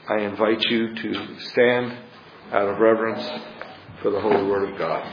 I invite you to stand out of reverence for the holy word of God.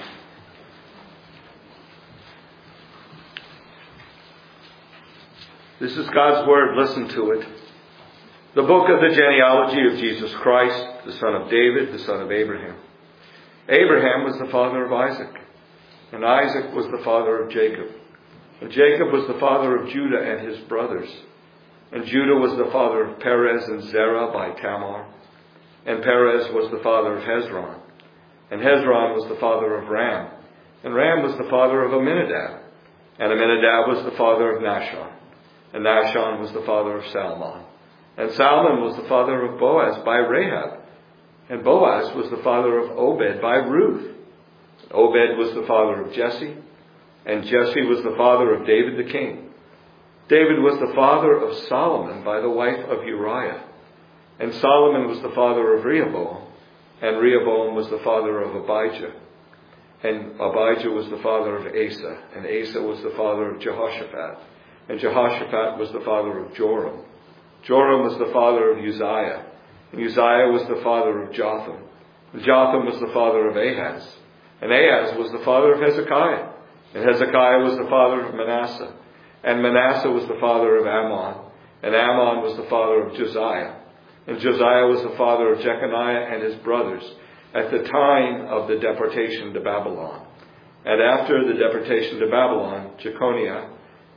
This is God's word. Listen to it. The book of the genealogy of Jesus Christ, the son of David, the son of Abraham. Abraham was the father of Isaac, and Isaac was the father of Jacob. And Jacob was the father of Judah and his brothers. And Judah was the father of Perez and Zerah by Tamar. And Perez was the father of Hezron. And Hezron was the father of Ram. And Ram was the father of Amminadab. And Amminadab was the father of Nahshon. And Nahshon was the father of Salmon. And Salmon was the father of Boaz by Rahab. And Boaz was the father of Obed by Ruth. Obed was the father of Jesse. And Jesse was the father of David the king. David was the father of Solomon by the wife of Uriah. And Solomon was the father of Rehoboam. And Rehoboam was the father of Abijah. And Abijah was the father of Asa. And Asa was the father of Jehoshaphat. And Jehoshaphat was the father of Joram. Joram was the father of Uzziah. And Uzziah was the father of Jotham. And Jotham was the father of Ahaz. And Ahaz was the father of Hezekiah. And Hezekiah was the father of Manasseh. And Manasseh was the father of Ammon. And Ammon was the father of Josiah. And Josiah was the father of Jeconiah and his brothers at the time of the deportation to Babylon. And after the deportation to Babylon, Jeconiah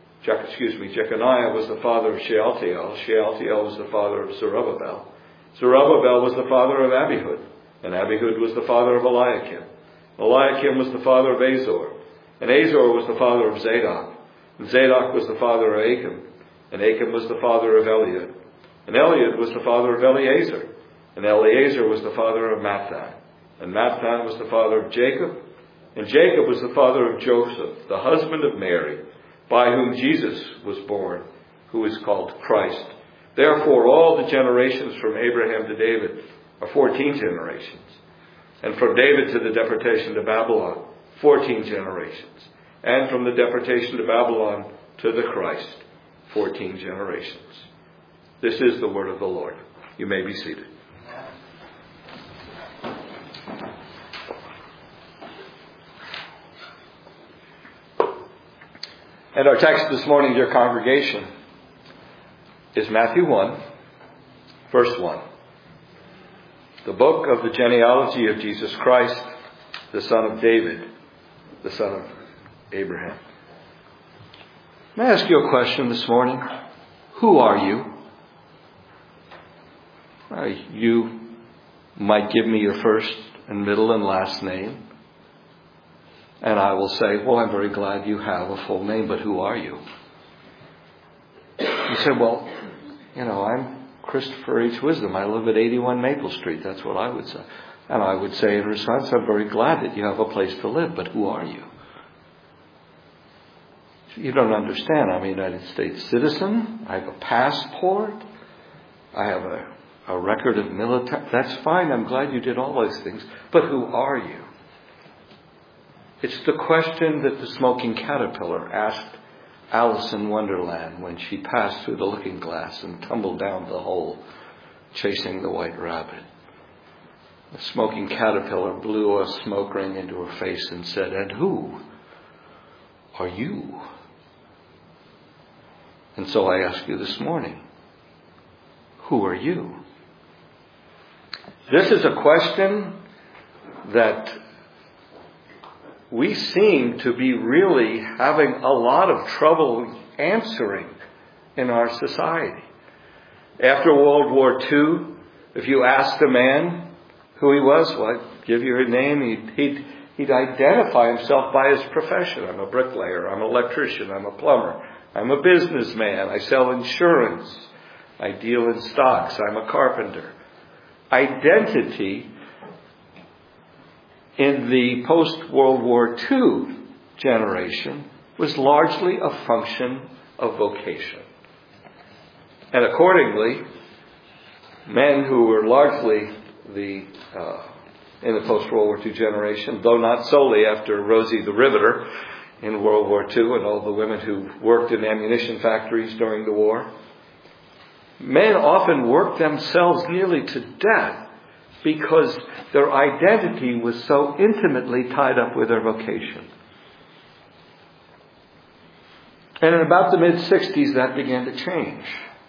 was the father of Shealtiel. Shealtiel was the father of Zerubbabel. Zerubbabel was the father of Abihud. And Abihud was the father of Eliakim. Eliakim was the father of Azor. And Azor was the father of Zadok. And Zadok was the father of Achim. And Achim was the father of Eliud. And Eliud was the father of Eleazar. And Eleazar was the father of Matthan. And Matthan was the father of Jacob. And Jacob was the father of Joseph, the husband of Mary, by whom Jesus was born, who is called Christ. Therefore, all the generations from Abraham to David are 14 generations. And from David to the deportation to Babylon, 14 generations. And from the deportation to Babylon to the Christ, 14 generations. This is the word of the Lord. You may be seated. And our text this morning, dear congregation, is Matthew 1, verse 1. The book of the genealogy of Jesus Christ, the son of David, the son of Abraham. May I ask you a question this morning? Who are you? You might give me your first and middle and last name. And I will say, well, I'm very glad you have a full name, but who are you? You say, well, I'm Christopher H. Wisdom. I live at 81 Maple Street. That's what I would say. And I would say in response, I'm very glad that you have a place to live, but who are you? You don't understand. I'm a United States citizen. I have a passport. I have a record of military. That's fine. I'm glad you did all those things. But who are you? It's the question that the smoking caterpillar asked Alice in Wonderland when she passed through the looking glass and tumbled down the hole chasing the white rabbit. The smoking caterpillar blew a smoke ring into her face and said, "And who are you?" And so I ask you this morning, who are you? This is a question that we seem to be really having a lot of trouble answering in our society. After World War II, if you asked a man who he was, well, I'd give you his name, he'd identify himself by his profession. I'm a bricklayer, I'm an electrician, I'm a plumber, I'm a businessman, I sell insurance, I deal in stocks, I'm a carpenter. Identity in the post-World War II generation was largely a function of vocation. And accordingly, men who were largely in the post-World War II generation, though not solely after Rosie the Riveter in World War II and all the women who worked in ammunition factories during the war, Men often worked themselves nearly to death because their identity was so intimately tied up with their vocation. And in about the mid-60s, that began to change.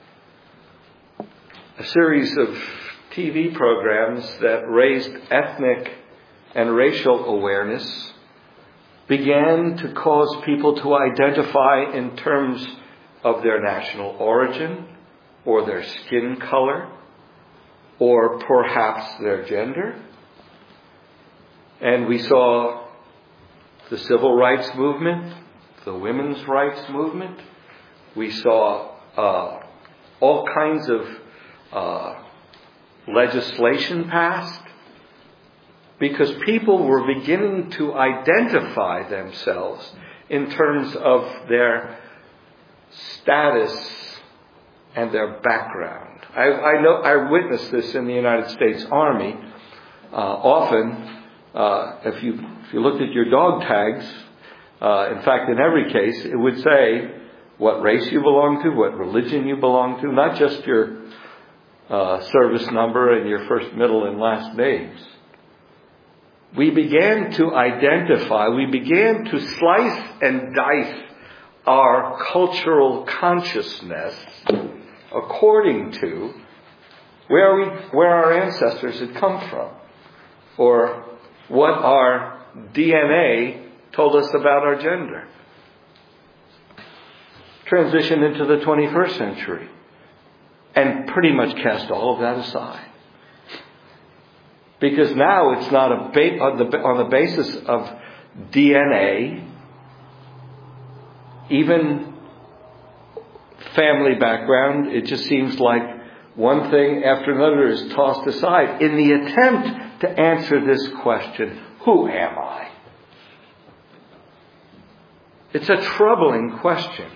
A series of TV programs that raised ethnic and racial awareness began to cause people to identify in terms of their national origin, or their skin color, or perhaps their gender. And we saw the civil rights movement, the women's rights movement. We saw all kinds of legislation passed because people were beginning to identify themselves in terms of their status and their background. I witnessed this in the United States Army. Often, if you looked at your dog tags, in fact, in every case, it would say what race you belong to, what religion you belong to, not just your service number and your first, middle, and last names. We began to identify, we began to slice and dice our cultural consciousness according to where our ancestors had come from, or what our DNA told us about our gender. Transition into the 21st century and pretty much cast all of that aside. Because now it's not on the basis of DNA, even family background. It just seems like one thing after another is tossed aside in the attempt to answer this question, who am I? It's a troubling question.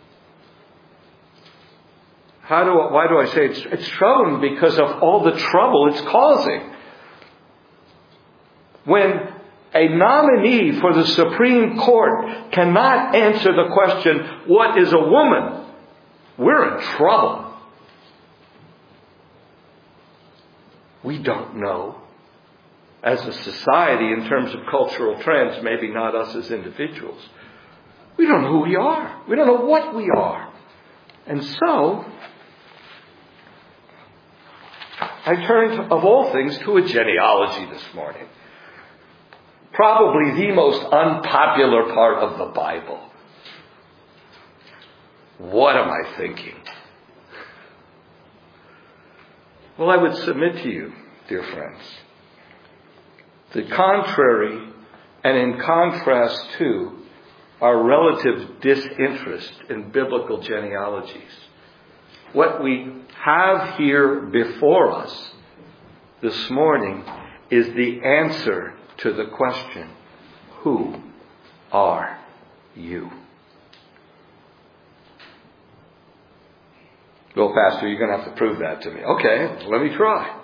Why do I say it's troubling? Because of all the trouble it's causing. When a nominee for the Supreme Court cannot answer the question, what is a woman? We're in trouble. We don't know. As a society, in terms of cultural trends, maybe not us as individuals. We don't know who we are. We don't know what we are. And so, I turned, of all things, to a genealogy this morning. Probably the most unpopular part of the Bible. What am I thinking? Well, I would submit to you, dear friends, the contrary and in contrast to our relative disinterest in biblical genealogies. What we have here before us this morning is the answer to the question, who are you? Well, Pastor, you're going to have to prove that to me. Okay, let me try.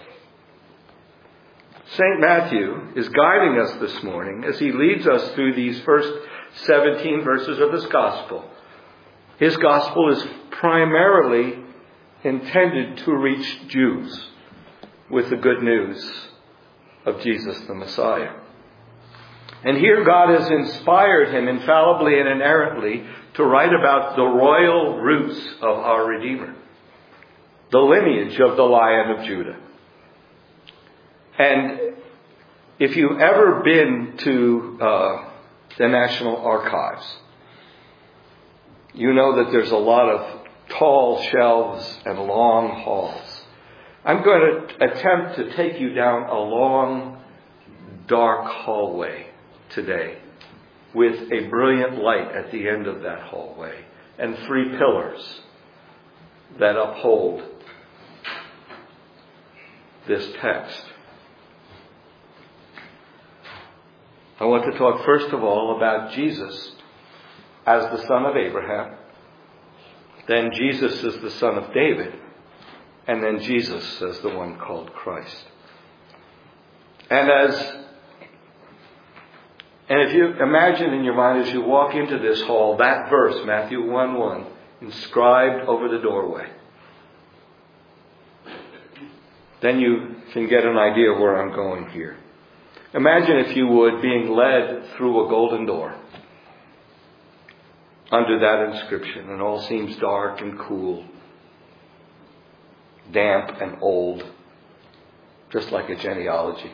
St. Matthew is guiding us this morning as he leads us through these first 17 verses of his gospel. His gospel is primarily intended to reach Jews with the good news of Jesus the Messiah. And here God has inspired him infallibly and inerrantly to write about the royal roots of our Redeemer, the lineage of the Lion of Judah. And if you've ever been to the National Archives, you know that there's a lot of tall shelves and long halls. I'm going to attempt to take you down a long, dark hallway today with a brilliant light at the end of that hallway and 3 pillars that uphold this text. I want to talk first of all about Jesus as the son of Abraham, then Jesus as the son of David, and then Jesus as the one called Christ. And if you imagine in your mind as you walk into this hall, that verse, Matthew 1:1, inscribed over the doorway. then you can get an idea where I'm going here. Imagine, if you would, being led through a golden door under that inscription, and all seems dark and cool, damp and old, just like a genealogy.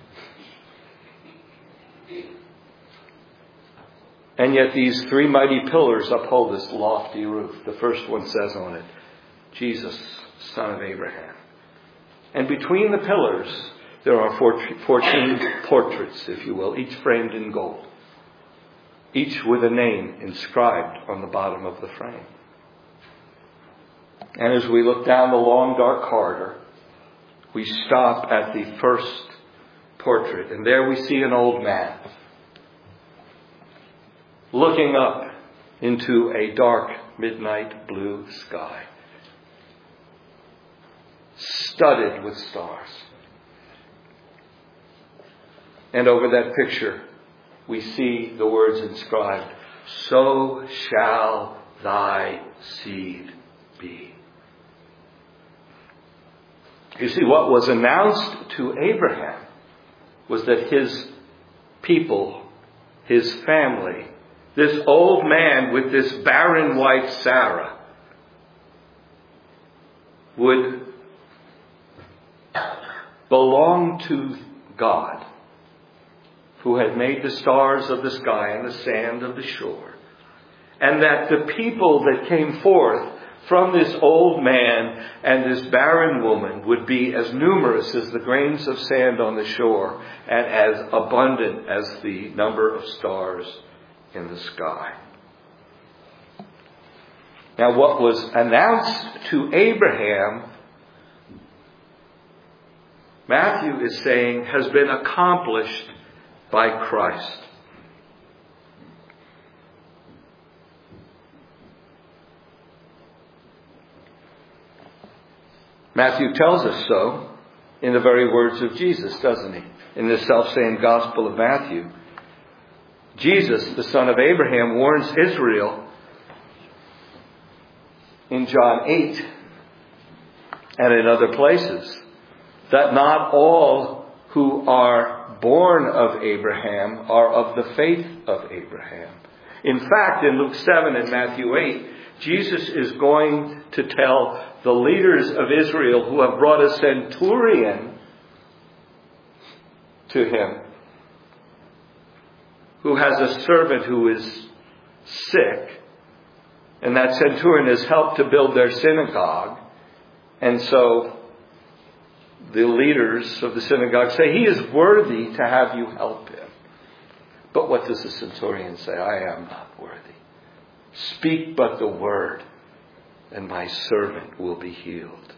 And yet these three mighty pillars uphold this lofty roof. The first one says on it, Jesus, son of Abraham. And between the pillars, there are 14 portraits, if you will, each framed in gold. Each with a name inscribed on the bottom of the frame. And as we look down the long, dark corridor, we stop at the first portrait. And there we see an old man looking up into a dark midnight blue sky, studded with stars. And over that picture, we see the words inscribed, "So shall thy seed be." You see, what was announced to Abraham was that his people, his family, this old man with this barren wife Sarah, would belong to God, who had made the stars of the sky and the sand of the shore. And that the people that came forth from this old man and this barren woman would be as numerous as the grains of sand on the shore and as abundant as the number of stars in the sky. Now, what was announced to Abraham, Matthew is saying, has been accomplished by Christ. Matthew tells us so in the very words of Jesus, doesn't he? In the selfsame Gospel of Matthew. Jesus, the son of Abraham, warns Israel in John 8 and in other places that not all who are born of Abraham are of the faith of Abraham. In fact, in Luke 7 and Matthew 8, Jesus is going to tell the leaders of Israel who have brought a centurion to him, who has a servant who is sick, and that centurion has helped to build their synagogue. And so the leaders of the synagogue say, he is worthy to have you help him. But what does the centurion say? I am not worthy. Speak but the word, and my servant will be healed.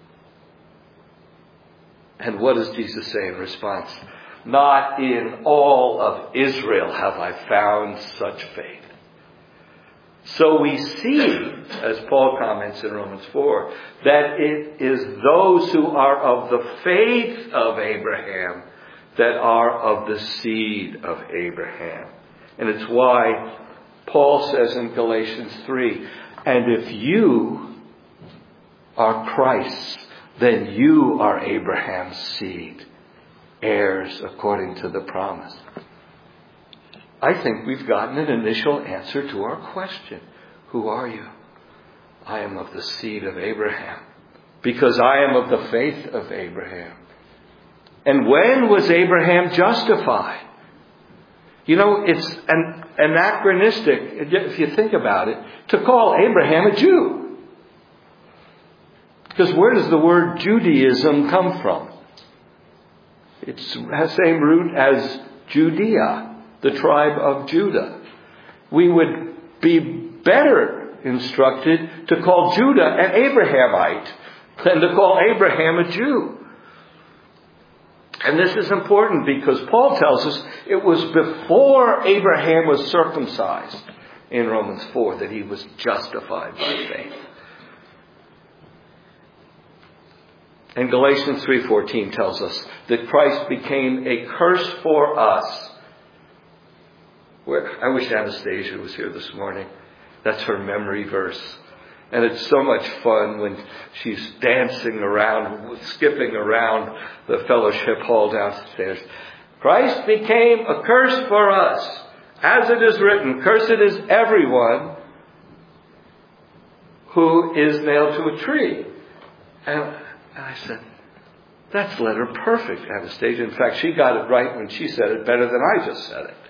And what does Jesus say in response? Not in all of Israel have I found such faith. So we see, as Paul comments in Romans 4, that it is those who are of the faith of Abraham that are of the seed of Abraham. And it's why Paul says in Galatians 3, and if you are Christ's, then you are Abraham's seed, heirs according to the promise. I think we've gotten an initial answer to our question. Who are you? I am of the seed of Abraham, because I am of the faith of Abraham. And when was Abraham justified? You know, it's anachronistic, if you think about it, to call Abraham a Jew. Because where does the word Judaism come from? It has the same root as Judea, the tribe of Judah. We would be better instructed to call Judah an Abrahamite than to call Abraham a Jew. And this is important because Paul tells us it was before Abraham was circumcised in Romans 4 that he was justified by faith. And Galatians 3:14 tells us that Christ became a curse for us. I wish Anastasia was here this morning. That's her memory verse. And it's so much fun when she's dancing around, skipping around the fellowship hall downstairs. Christ became a curse for us. As it is written, cursed is everyone who is nailed to a tree. And I said, that's letter perfect, Anastasia. In fact, she got it right when she said it better than I just said it.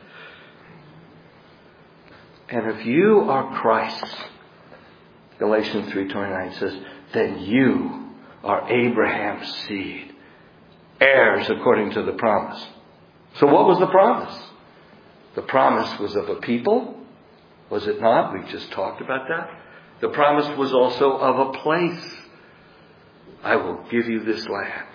And if you are Christ's, Galatians 3:29 says, then you are Abraham's seed, heirs according to the promise. So what was the promise? The promise was of a people, was it not? We've just talked about that. The promise was also of a place. I will give you this land.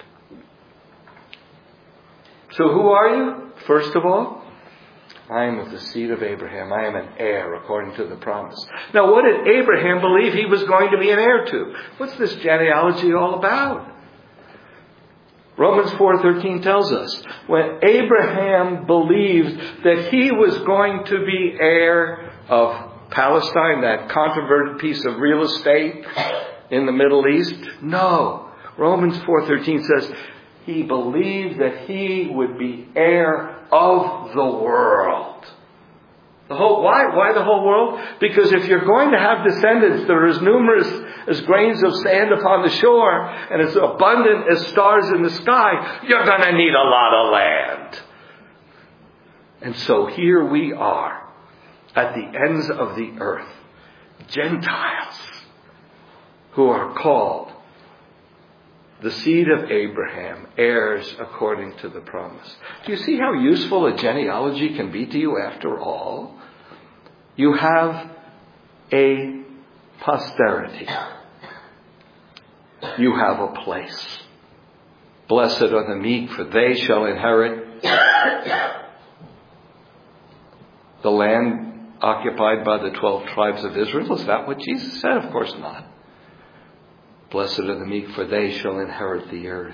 So who are you? First of all, I am of the seed of Abraham. I am an heir according to the promise. Now, what did Abraham believe he was going to be an heir to? What's this genealogy all about? Romans 4:13 tells us, when Abraham believed that he was going to be heir of Palestine, that controverted piece of real estate in the Middle East, no. Romans 4:13 says, he believed that he would be heir of the world. Why the whole world? Because if you're going to have descendants that are as numerous as grains of sand upon the shore and as abundant as stars in the sky, you're going to need a lot of land. And so here we are at the ends of the earth, Gentiles who are called the seed of Abraham, heirs according to the promise. Do you see how useful a genealogy can be to you after all? You have a posterity. You have a place. Blessed are the meek, for they shall inherit the land occupied by the 12 tribes of Israel. Is that what Jesus said? Of course not. Blessed are the meek, for they shall inherit the earth.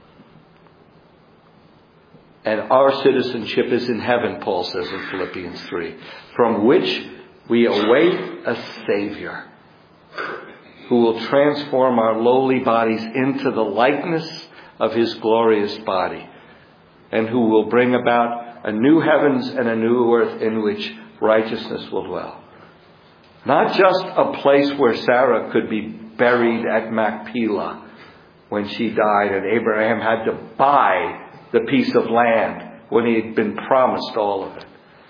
And our citizenship is in heaven, Paul says in Philippians 3, from which we await a Savior who will transform our lowly bodies into the likeness of His glorious body, and who will bring about a new heavens and a new earth in which righteousness will dwell. Not just a place where Sarah could be buried at Machpelah when she died, and Abraham had to buy the piece of land when he had been promised all of it.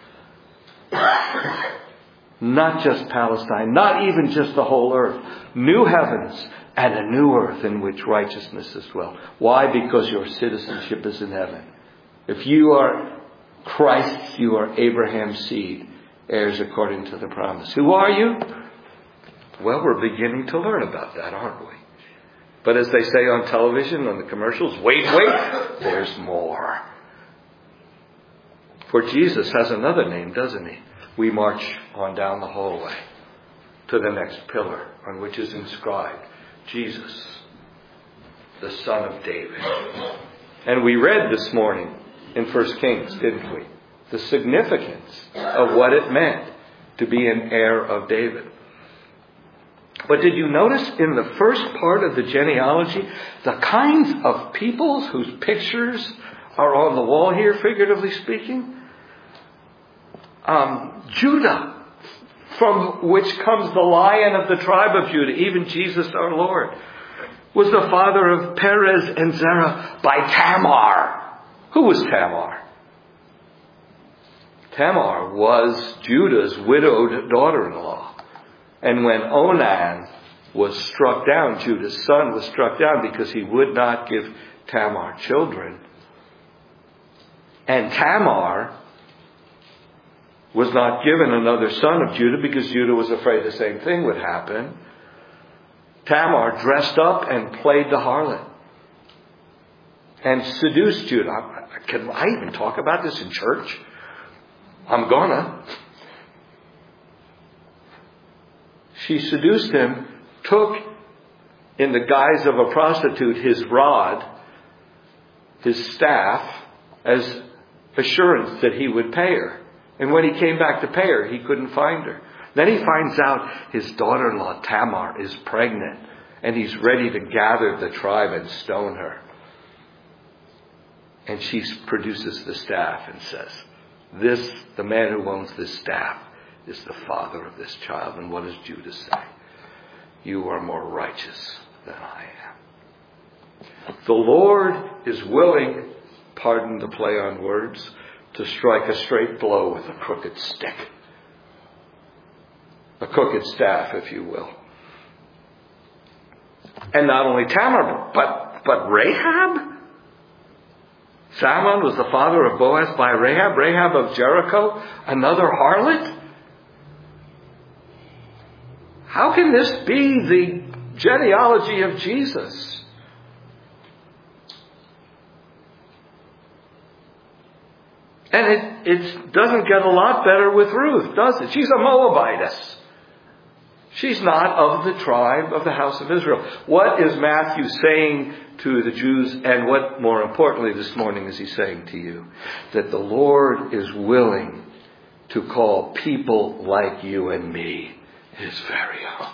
Not just Palestine, not even just the whole earth. New heavens and a new earth in which righteousness is dwelt. Why? Because your citizenship is in heaven. If you are Christ's, you are Abraham's seed, heirs according to the promise. Who are you? Well, we're beginning to learn about that, aren't we? But as they say on television, on the commercials, wait, there's more. For Jesus has another name, doesn't he? We march on down the hallway to the next pillar on which is inscribed, Jesus, the Son of David. And we read this morning in 1 Kings, didn't we? The significance of what it meant to be an heir of David. But did you notice in the first part of the genealogy, the kinds of people whose pictures are on the wall here, figuratively speaking? Judah, from which comes the Lion of the tribe of Judah, even Jesus our Lord, was the father of Perez and Zerah by Tamar. Who was Tamar? Tamar was Judah's widowed daughter-in-law. And when Onan was struck down, Judah's son was struck down because he would not give Tamar children. And Tamar was not given another son of Judah because Judah was afraid the same thing would happen. Tamar dressed up and played the harlot and seduced Judah. Can I even talk about this in church? I'm gonna. She seduced him, took in the guise of a prostitute his rod, his staff, as assurance that he would pay her. And when he came back to pay her, he couldn't find her. Then he finds out his daughter-in-law Tamar is pregnant, and he's ready to gather the tribe and stone her. And she produces the staff and says, the man who owns this staff is the father of this child. And what does Judah say? You are more righteous than I am. The Lord is willing, pardon the play on words, to strike a straight blow with a crooked stick. A crooked staff, if you will. And not only Tamar, but Rahab? Salmon was the father of Boaz by Rahab. Rahab of Jericho, another harlot? How can this be the genealogy of Jesus? And it doesn't get a lot better with Ruth, does it? She's a Moabitess. She's not of the tribe of the house of Israel. What is Matthew saying to the Jews, and what, more importantly, this morning is he saying to you? That the Lord is willing to call people like you and me his very own.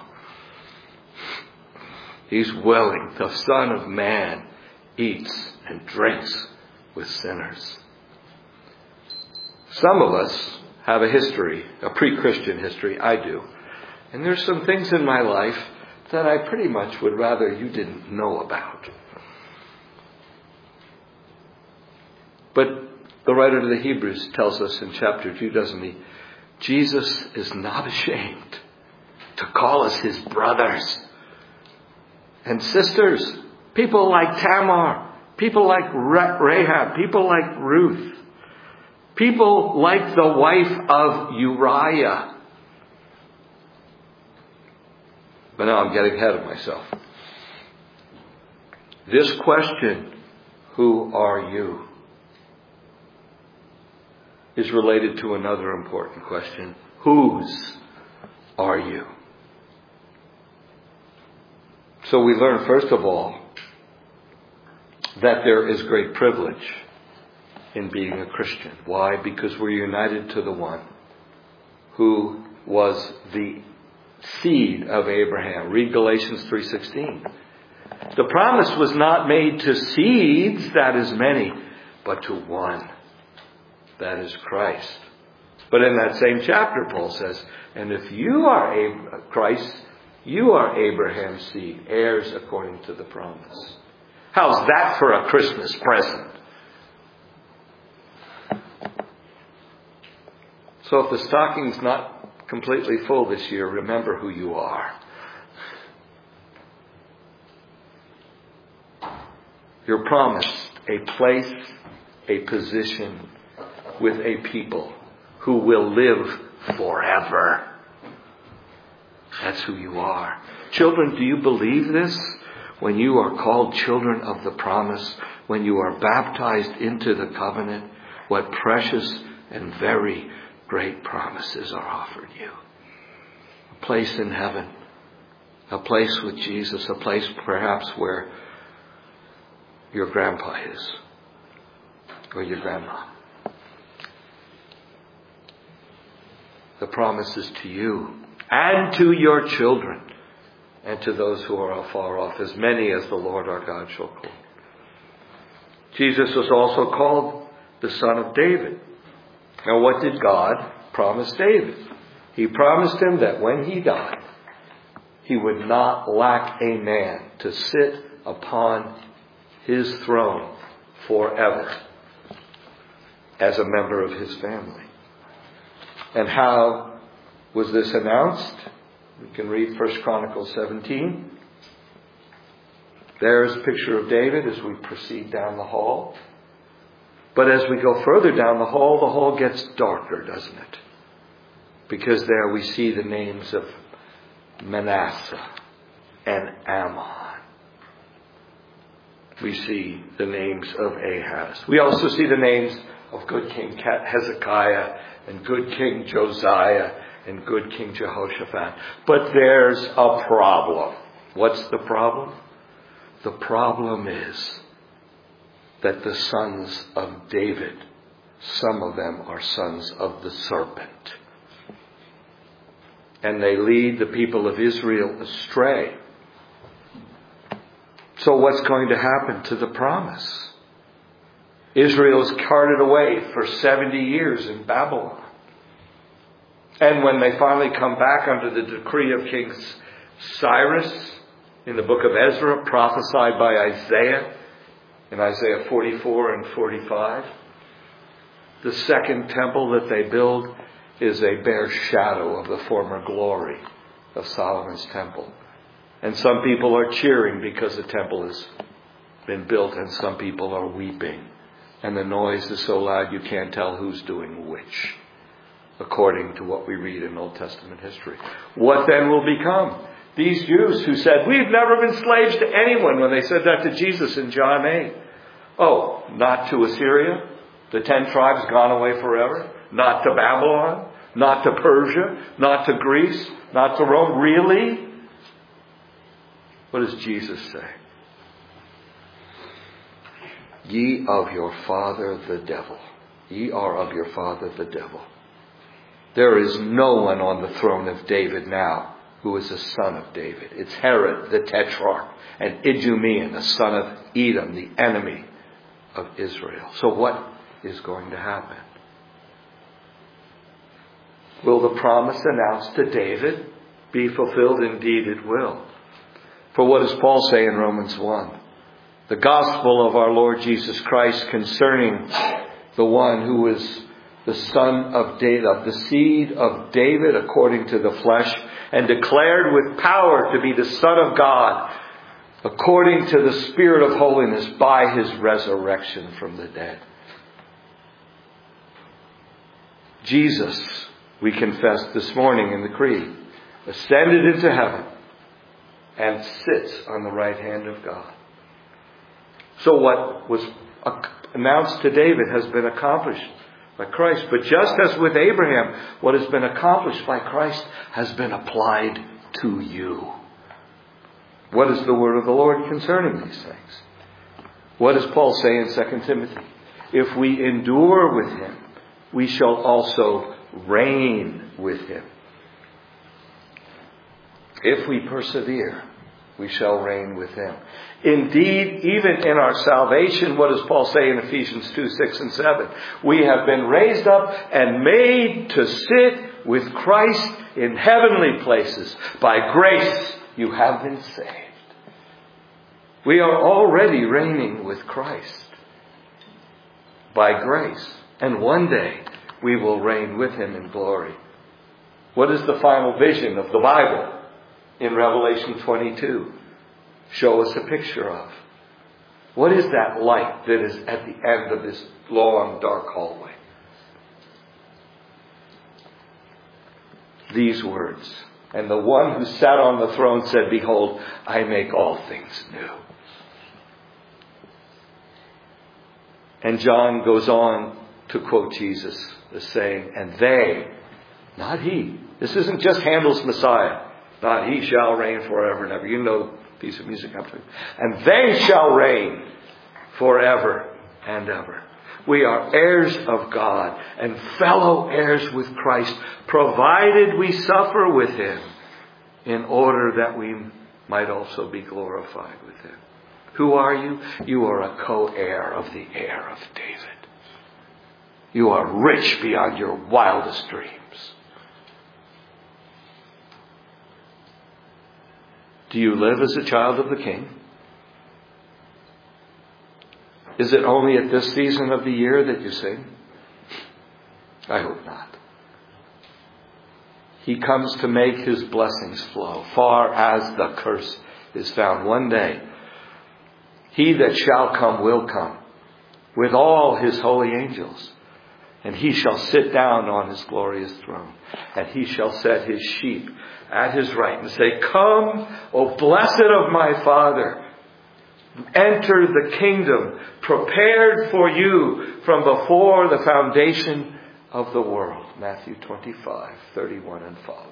He's willing. The Son of Man eats and drinks with sinners. Some of us have a history, a pre-Christian history. I do. And there's some things in my life that I pretty much would rather you didn't know about. But the writer to the Hebrews tells us in chapter 2, doesn't he? Jesus is not ashamed to call us his brothers and sisters. People like Tamar, people like Rahab, people like Ruth, people like the wife of Uriah. But now I'm getting ahead of myself. This question, who are you, is related to another important question. Whose are you? So we learn, first of all, that there is great privilege in being a Christian. Why? Because we're united to the one who was the seed of Abraham. Read Galatians 3:16. The promise was not made to seeds, that is many, but to one, that is Christ. But in that same chapter, Paul says, and if you are Christ, you are Abraham's seed, heirs according to the promise. How's that for a Christmas present? So if the stocking's not completely full this year, remember who you are. You're promised a place, a position with a people who will live forever. That's who you are. Children, do you believe this? When you are called children of the promise, when you are baptized into the covenant, what precious and very great promises are offered you. A place in heaven, a place with Jesus, a place perhaps where your grandpa is, or your grandma. The promise is to you and to your children and to those who are afar off, as many as the Lord our God shall call. Jesus was also called the Son of David. Now, what did God promise David? He promised him that when he died, he would not lack a man to sit upon his throne forever as a member of his family. And how was this announced? We can read 1 Chronicles 17. There's a picture of David as we proceed down the hall. But as we go further down the hall gets darker, doesn't it? Because there we see the names of Manasseh and Ammon. We see the names of Ahaz. We also see the names of good King Hezekiah and good King Josiah and good King Jehoshaphat. But there's a problem. What's the problem? The problem is that the sons of David, some of them are sons of the serpent. and they lead the people of Israel astray. So what's going to happen to the promise? Israel is carted away for 70 years in Babylon. And when they finally come back under the decree of King Cyrus, in the book of Ezra, prophesied by Isaiah, in Isaiah 44 and 45, the second temple that they build is a bare shadow of the former glory of Solomon's temple. And some people are cheering because the temple has been built, and some people are weeping. And the noise is so loud you can't tell who's doing which, according to what we read in Old Testament history. What then will become? These Jews who said, we've never been slaves to anyone, when they said that to Jesus in John 8. Oh, not to Assyria? The 10 tribes gone away forever? Not to Babylon? Not to Persia? Not to Greece? Not to Rome? Really? What does Jesus say? Ye of your father the devil. Ye are of your father the devil. There is no one on the throne of David now who is a son of David. It's Herod the Tetrarch and Idumean, the son of Edom, the enemy of Israel. So what is going to happen? Will the promise announced to David be fulfilled? Indeed it will. For what does Paul say in Romans 1? The gospel of our Lord Jesus Christ concerning the one who is the son of David, of the seed of David according to the flesh, and declared with power to be the Son of God, according to the Spirit of holiness, by his resurrection from the dead. Jesus, we confessed this morning in the Creed, ascended into heaven and sits on the right hand of God. So what was announced to David has been accomplished by Christ. But just as with Abraham, what has been accomplished by Christ has been applied to you. What is the word of the Lord concerning these things? What does Paul say in 2 Timothy? If we endure with him, we shall also reign with him. If we persevere, we shall reign with him. Indeed, even in our salvation, what does Paul say in Ephesians 2, 6 and 7? We have been raised up and made to sit with Christ in heavenly places. By grace you have been saved. We are already reigning with Christ by grace. And one day we will reign with him in glory. What is the final vision of the Bible in Revelation 22? Show us a picture of. What is that light that is at the end of this long, dark hallway? These words. And the one who sat on the throne said, behold, I make all things new. And John goes on to quote Jesus as saying, and they, not he. This isn't just Handel's Messiah. Not he shall reign forever and ever. You know the piece of music I'm talking about. And they shall reign forever and ever. We are heirs of God and fellow heirs with Christ, provided we suffer with him, in order that we might also be glorified with him. Who are you? You are a co-heir of the heir of David. You are rich beyond your wildest dreams. Do you live as a child of the King? Is it only at this season of the year that you sing? I hope not. He comes to make his blessings flow, far as the curse is found. One day, he that shall come will come with all his holy angels. And he shall sit down on his glorious throne. And he shall set his sheep at his right and say, come, O blessed of my Father, enter the kingdom prepared for you from before the foundation of the world. Matthew 25, 31 and following.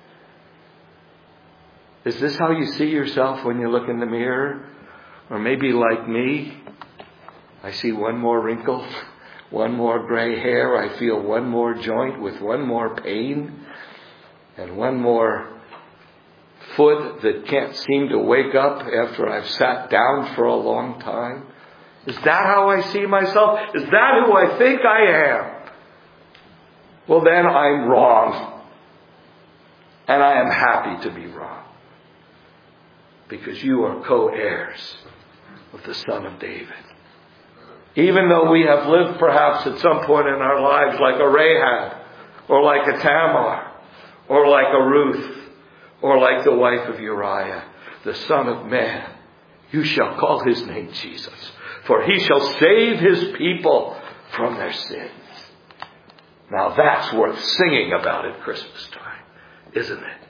Is this how you see yourself when you look in the mirror? Or maybe like me, I see one more wrinkle, one more gray hair. I feel one more joint with one more pain. and one more foot that can't seem to wake up after I've sat down for a long time? Is that how I see myself? Is that who I think I am? Well, then I'm wrong. And I am happy to be wrong. Because you are co-heirs of the Son of David. Even though we have lived perhaps at some point in our lives like a Rahab, or like a Tamar, or like a Ruth, or like the wife of Uriah, the Son of Man, you shall call his name Jesus, for he shall save his people from their sins. Now that's worth singing about at Christmas time, isn't it?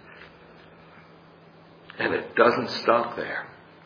And it doesn't stop there.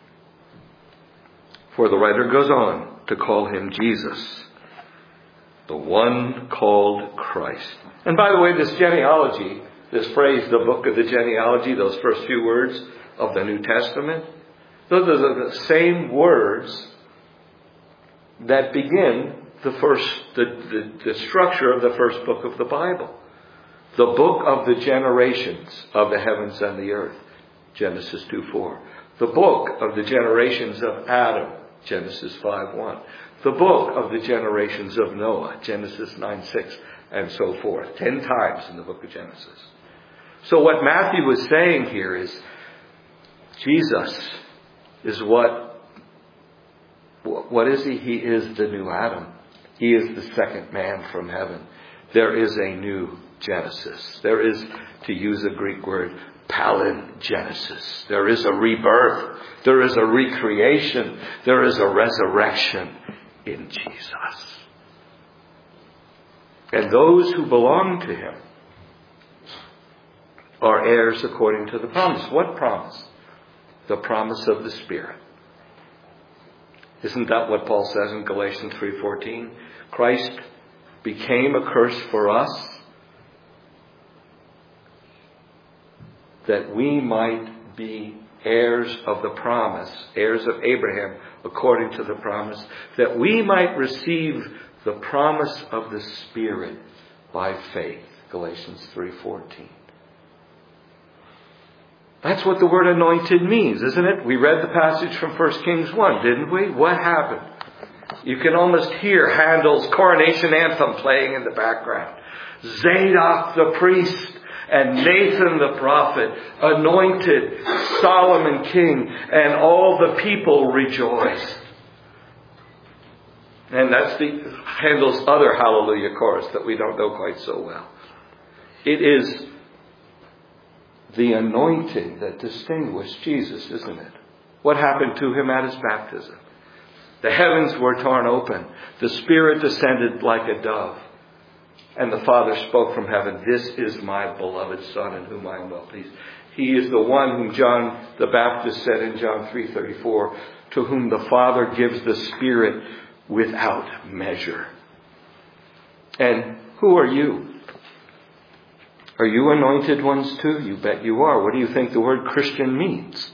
For the writer goes on to call him Jesus, the one called Christ. And by the way, this genealogy, this phrase, the book of the genealogy, those first few words of the New Testament, those are the same words that begin the structure of the first book of the Bible. The book of the generations of the heavens and the earth, Genesis 2:4. The book of the generations of Adam, Genesis 5:1. The book of the generations of Noah, Genesis 9:6, and so forth. 10 times in the book of Genesis. So what Matthew was saying here is, Jesus is what is he? He is the new Adam. He is the second man from heaven. There is a new Genesis. There is, to use a Greek word, palingenesis. There is a rebirth. There is a recreation. There is a resurrection in Jesus. And those who belong to him are heirs according to the promise. What promise? The promise of the Spirit. Isn't that what Paul says in Galatians 3:14? Christ became a curse for us that we might be heirs of the promise, heirs of Abraham according to the promise, that we might receive the promise of the Spirit by faith. Galatians 3:14. That's what the word anointed means, isn't it? We read the passage from 1 Kings 1, didn't we? What happened? You can almost hear Handel's coronation anthem playing in the background. Zadok the priest and Nathan the prophet anointed Solomon king, and all the people rejoiced. And that's Handel's other hallelujah chorus that we don't know quite so well. It is the anointing that distinguished Jesus, isn't it? What happened to him at his baptism? The heavens were torn open. The Spirit descended like a dove. And the Father spoke from heaven, "This is my beloved Son in whom I am well pleased." He is the one whom John the Baptist said in John 3:34, to whom the Father gives the Spirit without measure. And who are you? Are you anointed ones too? You bet you are. What do you think the word Christian means?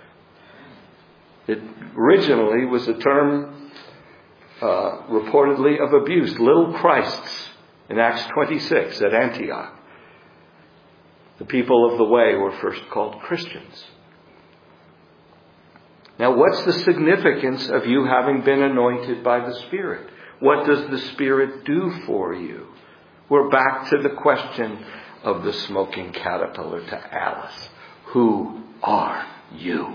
It originally was a term reportedly of abuse. Little Christs in Acts 26 at Antioch. The people of the way were first called Christians. Now, what's the significance of you having been anointed by the Spirit? What does the Spirit do for you? We're back to the question of the smoking caterpillar to Alice. Who are you?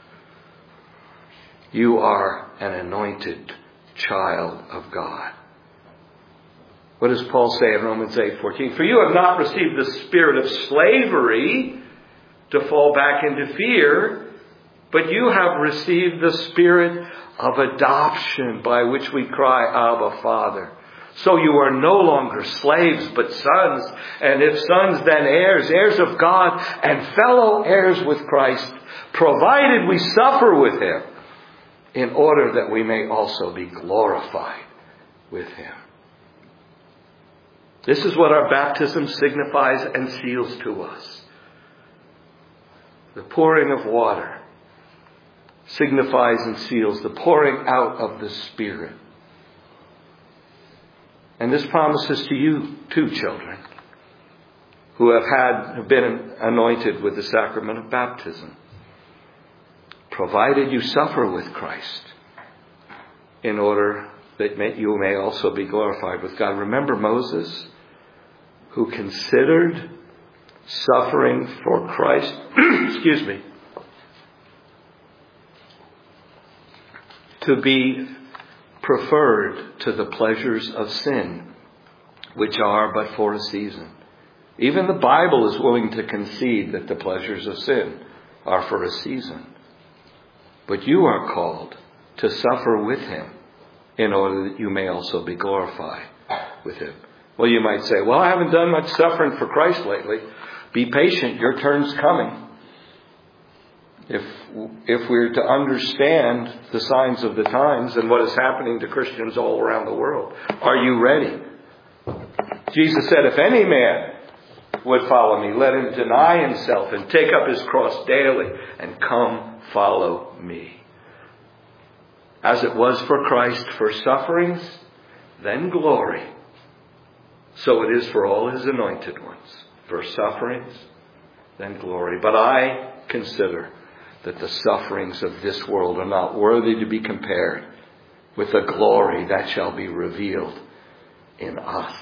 You are an anointed child of God. What does Paul say in Romans 8:14? For you have not received the spirit of slavery to fall back into fear, but you have received the spirit of adoption by which we cry, Abba, Father. So you are no longer slaves, but sons. And if sons, then heirs, heirs of God and fellow heirs with Christ, provided we suffer with him, in order that we may also be glorified with him. This is what our baptism signifies and seals to us. The pouring of water signifies and seals the pouring out of the Spirit. And this promise is to you too, children. who have been anointed with the sacrament of baptism, provided you suffer with Christ, in order that you may also be glorified with God. Remember Moses, who considered suffering for Christ, to be preferred to the pleasures of sin, which are but for a season. Even the Bible is willing to concede that the pleasures of sin are for a season. But you are called to suffer with him in order that you may also be glorified with him. Well, you might say, well, I haven't done much suffering for Christ lately. Be patient, your turn's coming. If we're to understand the signs of the times and what is happening to Christians all around the world, are you ready? Jesus said, if any man would follow me, let him deny himself and take up his cross daily and come follow me. As it was for Christ, for sufferings, then glory. So it is for all his anointed ones. For sufferings, then glory. But I consider that the sufferings of this world are not worthy to be compared with the glory that shall be revealed in us.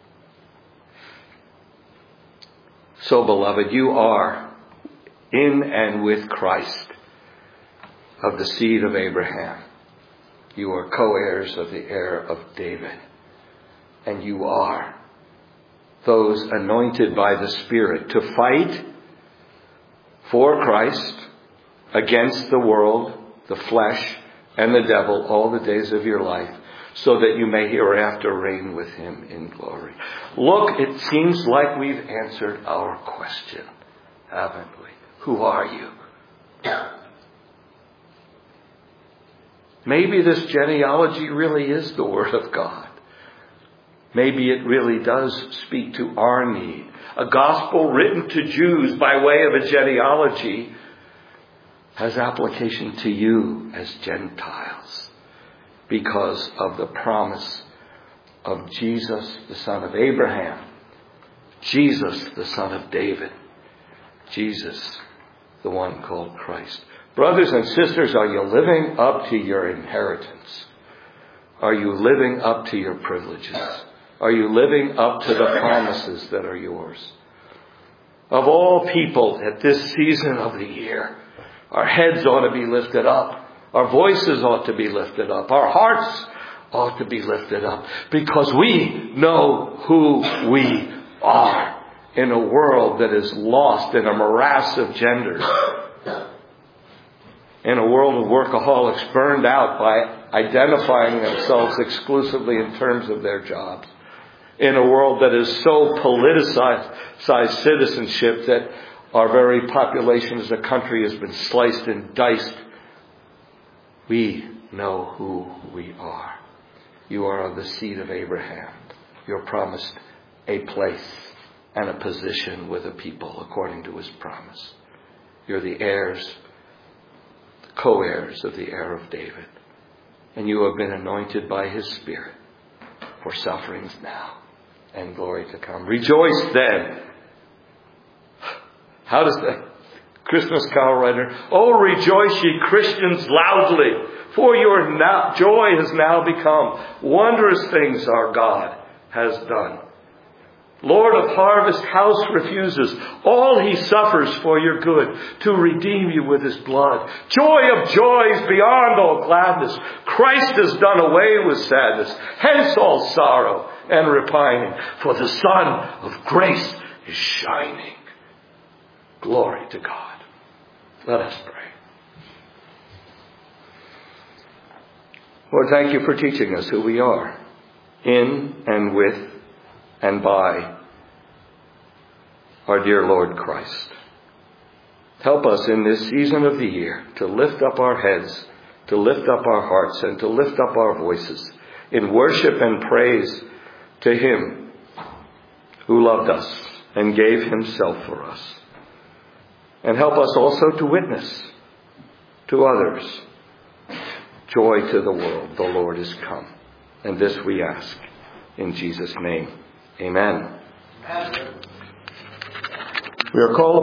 So, beloved, you are in and with Christ, of the seed of Abraham. You are co-heirs of the heir of David. And you are those anointed by the Spirit to fight for Christ against the world, the flesh, and the devil all the days of your life, so that you may hereafter reign with him in glory. Look, it seems like we've answered our question, haven't we? Who are you? Maybe this genealogy really is the Word of God. Maybe it really does speak to our need. A gospel written to Jews by way of a genealogy has application to you as Gentiles, because of the promise of Jesus, the son of Abraham, Jesus, the son of David, Jesus, the one called Christ. Brothers and sisters, are you living up to your inheritance? Are you living up to your privileges? Are you living up to the promises that are yours? Of all people at this season of the year, our heads ought to be lifted up. Our voices ought to be lifted up. Our hearts ought to be lifted up, because we know who we are in a world that is lost in a morass of genders. In a world of workaholics burned out by identifying themselves exclusively in terms of their jobs. In a world that is so politicized citizenship that our very population as a country has been sliced and diced. We know who we are. You are of the seed of Abraham. You're promised a place and a position with a people according to his promise. You're the heirs, co-heirs of the heir of David. And you have been anointed by his Spirit for sufferings now and glory to come. Rejoice then. How does the Christmas carol writer, oh, rejoice ye Christians loudly, for your joy has now become. Wondrous things our God has done. Lord of harvest house refuses. All he suffers for your good, to redeem you with his blood. Joy of joys beyond all gladness. Christ has done away with sadness. Hence all sorrow and repining. For the sun of grace is shining. Glory to God. Let us pray. Lord, thank you for teaching us who we are, in and with and by our dear Lord Christ. Help us in this season of the year to lift up our heads, to lift up our hearts, and to lift up our voices in worship and praise to him who loved us and gave himself for us. And help us also to witness to others. Joy to the world, the Lord is come. And this we ask in Jesus' name. Amen. Amen. We are called